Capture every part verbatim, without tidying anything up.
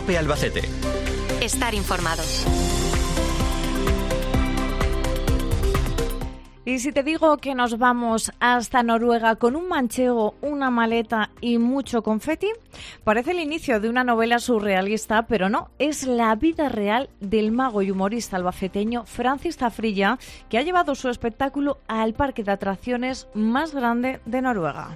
COPE Albacete. Estar informado. Y si te digo que nos vamos hasta Noruega con un manchego, una maleta y mucho confeti, parece el inicio de una novela surrealista, pero no, es la vida real del mago y humorista albaceteño Francis Zafrilla, que ha llevado su espectáculo al parque de atracciones más grande de Noruega.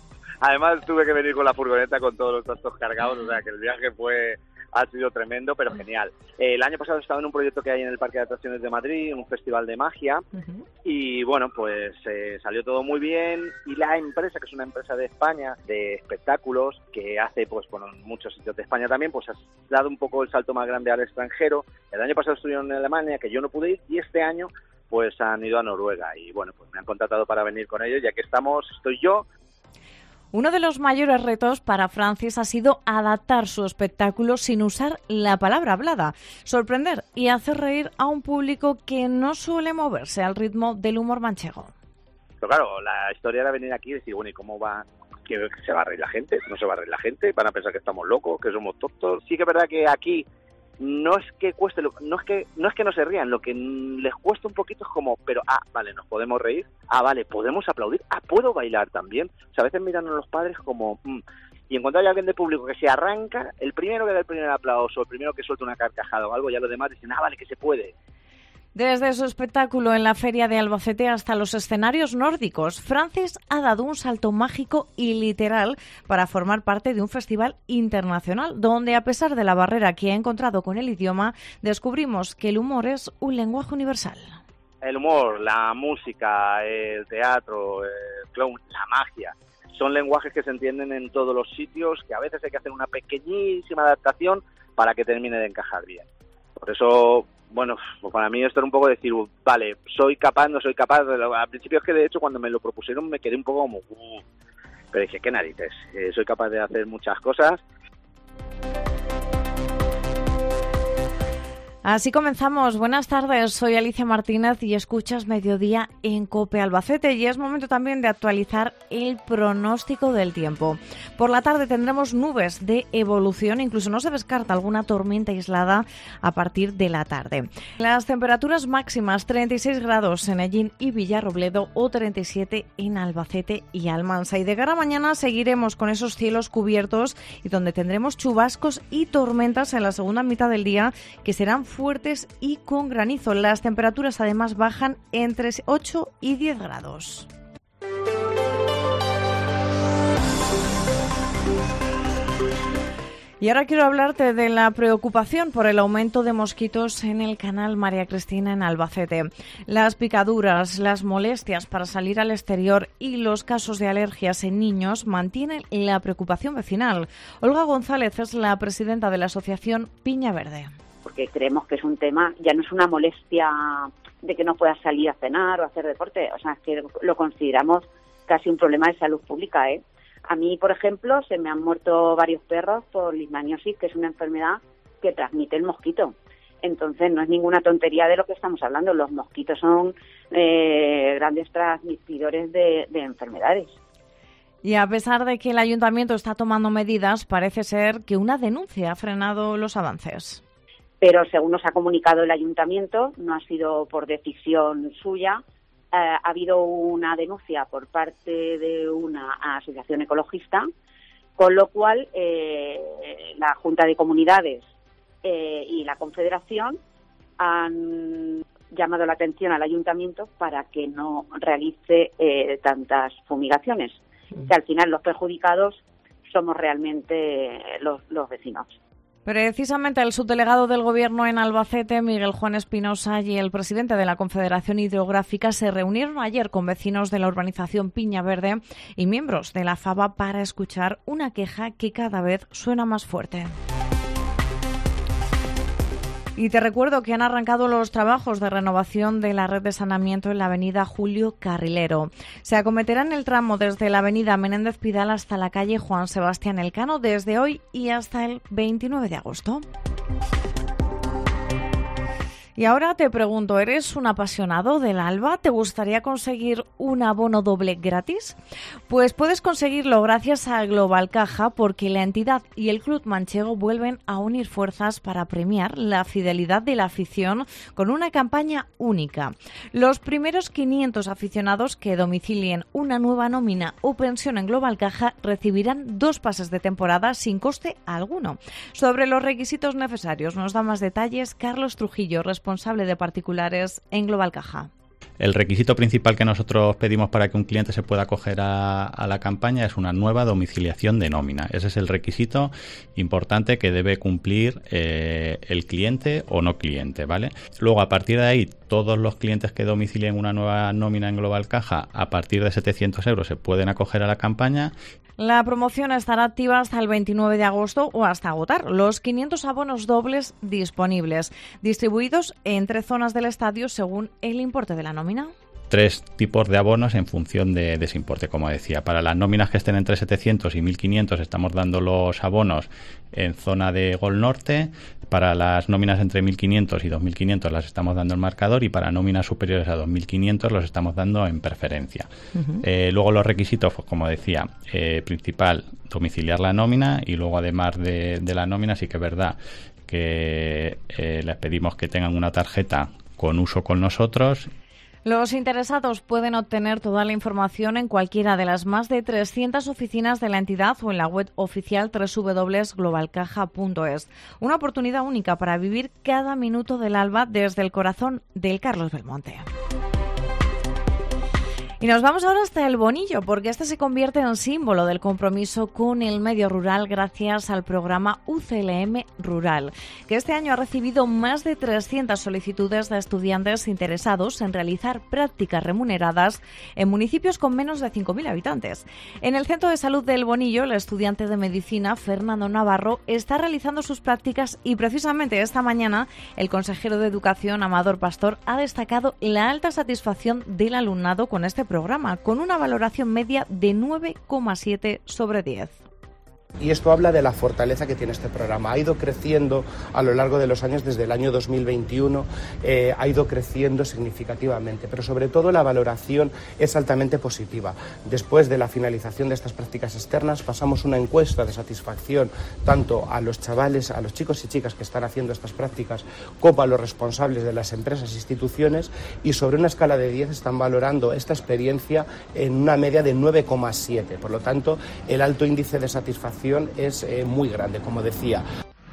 Además tuve que venir con la furgoneta con todos los trastos cargados, o sea que el viaje fue... ha sido tremendo, pero genial. Eh, el año pasado estaba en un proyecto que hay en el Parque de Atracciones de Madrid, un festival de magia, uh-huh. y bueno, pues eh, salió todo muy bien, y la empresa, que es una empresa de España, de espectáculos, que hace pues bueno, en muchos sitios de España también, pues ha dado un poco el salto más grande al extranjero. El año pasado estuvieron en Alemania, que yo no pude ir, y este año pues han ido a Noruega, y bueno, pues me han contratado para venir con ellos, ya que estamos, estoy yo. Uno de los mayores retos para Francis ha sido adaptar su espectáculo sin usar la palabra hablada, sorprender y hacer reír a un público que no suele moverse al ritmo del humor manchego. Pero claro, la historia era venir aquí y decir, bueno, ¿y cómo va? ¿Que se va a reír la gente? ¿No se va a reír la gente? ¿Van a pensar que estamos locos, que somos tontos? Sí que es verdad que aquí no es que cueste, no es que no es que no se rían, lo que les cuesta un poquito es como, pero ah, vale, nos podemos reír, ah, vale, podemos aplaudir, ah, puedo bailar también. O sea, a veces miran a los padres como, mmm, y en cuanto hay alguien de público que se arranca, el primero que da el primer aplauso, el primero que suelta una carcajada o algo, ya los demás dicen, ah, vale, que se puede. Desde su espectáculo en la Feria de Albacete hasta los escenarios nórdicos, Francis ha dado un salto mágico y literal para formar parte de un festival internacional, donde a pesar de la barrera que ha encontrado con el idioma, descubrimos que el humor es un lenguaje universal. El humor, la música, el teatro, el clown, la magia, son lenguajes que se entienden en todos los sitios, que a veces hay que hacer una pequeñísima adaptación para que termine de encajar bien. Por eso... Bueno, pues para mí esto era un poco decir, vale, soy capaz, no soy capaz. Al principio es que de hecho cuando me lo propusieron me quedé un poco como, uh, pero dije, qué narices, eh, soy capaz de hacer muchas cosas. Así comenzamos. Buenas tardes, soy Alicia Martínez y escuchas Mediodía en COPE Albacete, y es momento también de actualizar el pronóstico del tiempo. Por la tarde tendremos nubes de evolución, incluso no se descarta alguna tormenta aislada a partir de la tarde. Las temperaturas máximas treinta y seis grados en Hellín y Villarrobledo o treinta y siete en Albacete y Almansa. Y de cara a mañana seguiremos con esos cielos cubiertos y donde tendremos chubascos y tormentas en la segunda mitad del día que serán fuertes y con granizo. Las temperaturas además bajan entre ocho y diez grados. Y ahora quiero hablarte de la preocupación por el aumento de mosquitos en el canal María Cristina en Albacete. Las picaduras, las molestias para salir al exterior y los casos de alergias en niños mantienen la preocupación vecinal. Olga González es la presidenta de la asociación Piña Verde. Porque creemos que es un tema, ya no es una molestia de que no puedas salir a cenar o hacer deporte, o sea, es que lo consideramos casi un problema de salud pública, ¿eh? A mí, por ejemplo, se me han muerto varios perros por leishmaniosis, que es una enfermedad que transmite el mosquito. Entonces, no es ninguna tontería de lo que estamos hablando. Los mosquitos son eh, grandes transmisores de, de enfermedades. Y a pesar de que el ayuntamiento está tomando medidas, parece ser que una denuncia ha frenado los avances. Pero según nos ha comunicado el ayuntamiento, no ha sido por decisión suya, eh, ha habido una denuncia por parte de una asociación ecologista, con lo cual eh, la Junta de Comunidades eh, y la Confederación han llamado la atención al ayuntamiento para que no realice eh, tantas fumigaciones, sí. Que al final los perjudicados somos realmente los, los vecinos. Precisamente el subdelegado del Gobierno en Albacete, Miguel Juan Espinosa, y el presidente de la Confederación Hidrográfica se reunieron ayer con vecinos de la urbanización Piña Verde y miembros de la FABA para escuchar una queja que cada vez suena más fuerte. Y te recuerdo que han arrancado los trabajos de renovación de la red de saneamiento en la avenida Julio Carrilero. Se acometerá en el tramo desde la avenida Menéndez Pidal hasta la calle Juan Sebastián Elcano desde hoy y hasta el veintinueve de agosto. Y ahora te pregunto, ¿eres un apasionado del Alba? ¿Te gustaría conseguir un abono doble gratis? Pues puedes conseguirlo gracias a Global Caja, porque la entidad y el club manchego vuelven a unir fuerzas para premiar la fidelidad de la afición con una campaña única. Los primeros quinientos aficionados que domicilien una nueva nómina o pensión en Global Caja recibirán dos pases de temporada sin coste alguno. Sobre los requisitos necesarios nos da más detalles Carlos Trujillo, responsable de particulares en Global Caja. El requisito principal que nosotros pedimos para que un cliente se pueda acoger a, a la campaña es una nueva domiciliación de nómina. Ese es el requisito importante que debe cumplir eh, el cliente o no cliente, ¿vale? Luego, a partir de ahí, todos los clientes que domicilien una nueva nómina en Global Caja, a partir de setecientos euros, se pueden acoger a la campaña. La promoción estará activa hasta el veintinueve de agosto o hasta agotar los quinientos abonos dobles disponibles, distribuidos entre zonas del estadio según el importe de la nómina. Tres tipos de abonos en función de, de ese importe, como decía. Para las nóminas que estén entre setecientos y mil quinientos estamos dando los abonos en zona de Gol Norte. Para las nóminas entre mil quinientos y dos mil quinientos las estamos dando en marcador, y para nóminas superiores a dos mil quinientos los estamos dando en preferencia. Uh-huh. Eh, luego los requisitos, pues, como decía, eh, principal, domiciliar la nómina, y luego además de, de la nómina sí que es verdad que eh, les pedimos que tengan una tarjeta con uso con nosotros. Los interesados pueden obtener toda la información en cualquiera de las más de trescientas oficinas de la entidad o en la web oficial doble u doble u doble u punto global caja punto es. Una oportunidad única para vivir cada minuto del Alba desde el corazón del Carlos Belmonte. Y nos vamos ahora hasta el Bonillo, porque este se convierte en símbolo del compromiso con el medio rural gracias al programa U C L M Rural, que este año ha recibido más de trescientas solicitudes de estudiantes interesados en realizar prácticas remuneradas en municipios con menos de cinco mil habitantes. En el Centro de Salud del Bonillo, el estudiante de Medicina, Fernando Navarro, está realizando sus prácticas, y precisamente esta mañana el consejero de Educación, Amador Pastor, ha destacado la alta satisfacción del alumnado con este programa. programa, con una valoración media de nueve coma siete sobre diez. Y esto habla de la fortaleza que tiene este programa. Ha ido creciendo a lo largo de los años, desde el año dos mil veintiuno, eh, ha ido creciendo significativamente, pero sobre todo la valoración es altamente positiva. Después de la finalización de estas prácticas externas, pasamos una encuesta de satisfacción tanto a los chavales, a los chicos y chicas que están haciendo estas prácticas, como a los responsables de las empresas e instituciones, y sobre una escala de diez están valorando esta experiencia en una media de nueve coma siete. Por lo tanto, el alto índice de satisfacción es eh, muy grande, como decía.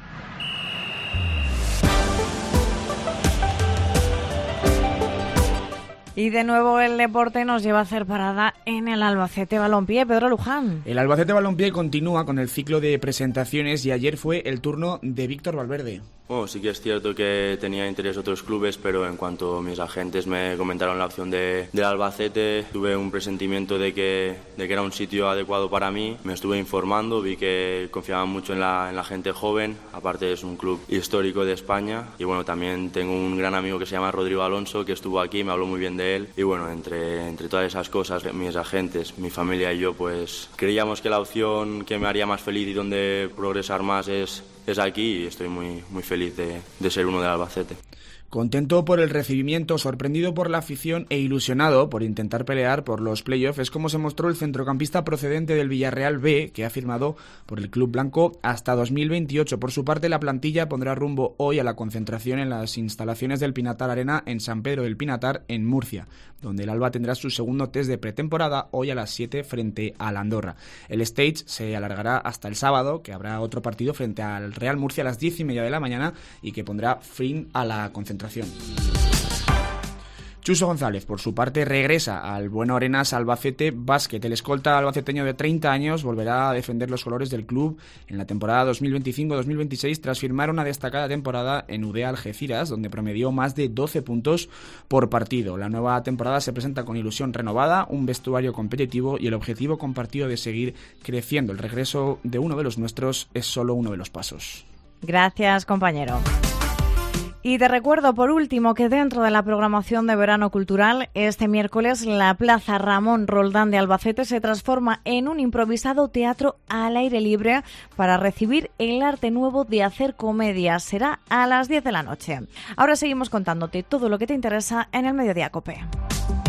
Y de nuevo el deporte nos lleva a hacer parada en el Albacete Balompié. Pedro Luján. El Albacete Balompié continúa con el ciclo de presentaciones, y ayer fue el turno de Víctor Valverde. Bueno, sí que es cierto que tenía interés otros clubes, pero en cuanto mis agentes me comentaron la opción de, del Albacete, tuve un presentimiento de que, de que era un sitio adecuado para mí. Me estuve informando, vi que confiaban mucho en la, en la gente joven, aparte es un club histórico de España, y bueno, también tengo un gran amigo que se llama Rodrigo Alonso, que estuvo aquí, me habló muy bien de él, y bueno, entre, entre todas esas cosas, mis agentes, mi familia y yo, pues creíamos que la opción que me haría más feliz y donde progresar más es es aquí, y estoy muy, muy feliz de, de ser uno del Albacete. Contento por el recibimiento, sorprendido por la afición e ilusionado por intentar pelear por los playoffs, es como se mostró el centrocampista procedente del Villarreal B, que ha firmado por el club blanco hasta dos mil veintiocho. Por su parte, la plantilla pondrá rumbo hoy a la concentración en las instalaciones del Pinatar Arena en San Pedro del Pinatar, en Murcia, donde el Alba tendrá su segundo test de pretemporada hoy a las siete frente al Andorra. El stage se alargará hasta el sábado, que habrá otro partido frente al Real Murcia a las diez y media de la mañana, y que pondrá fin a la concentración. Chuso González, por su parte, regresa al Bueno Arenas Albacete Basket. El escolta albaceteño de treinta años volverá a defender los colores del club en la temporada dos mil veinticinco dos mil veintiséis tras firmar una destacada temporada en U D E Algeciras, donde promedió más de doce puntos por partido. La nueva temporada se presenta con ilusión renovada, un vestuario competitivo y el objetivo compartido de seguir creciendo. El regreso de uno de los nuestros es solo uno de los pasos. Gracias, compañero. Y te recuerdo, por último, que dentro de la programación de verano cultural, este miércoles la Plaza Ramón Roldán de Albacete se transforma en un improvisado teatro al aire libre para recibir el arte nuevo de hacer comedia. Será a las diez de la noche. Ahora seguimos contándote todo lo que te interesa en el Mediodía COPE.